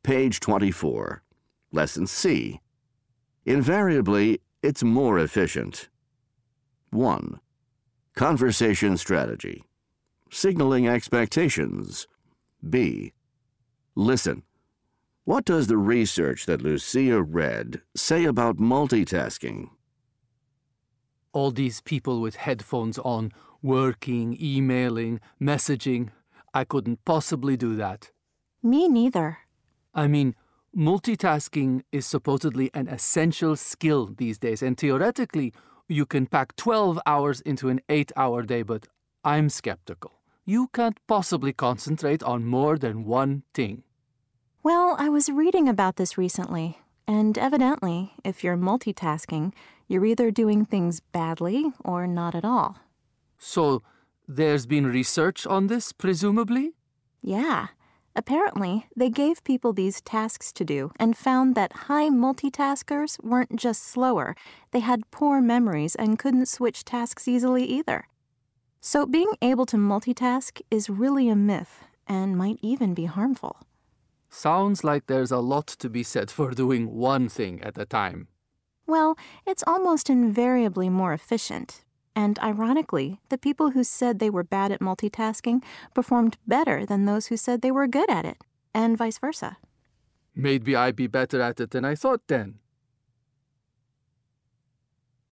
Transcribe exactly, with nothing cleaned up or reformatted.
Page twenty-four. Lesson C. Invariably, it's more efficient. one. Conversation strategy. Signaling expectations. B. Listen. What does the research that Lucia read say about multitasking? All these people with headphones on, working, emailing, messaging. I couldn't possibly do that. Me neither. I mean, multitasking is supposedly an essential skill these days, and theoretically, you can pack twelve hours into an eight-hour day, but I'm skeptical. You can't possibly concentrate on more than one thing. Well, I was reading about this recently, and evidently, if you're multitasking, you're either doing things badly or not at all. So, there's been research on this, presumably? Yeah. Apparently, they gave people these tasks to do and found that high multitaskers weren't just slower, they had poor memories and couldn't switch tasks easily either. So being able to multitask is really a myth and might even be harmful. Sounds like there's a lot to be said for doing one thing at a time. Well, it's almost invariably more efficient. And ironically, the people who said they were bad at multitasking performed better than those who said they were good at it, and vice versa. Maybe I'd be better at it than I thought then.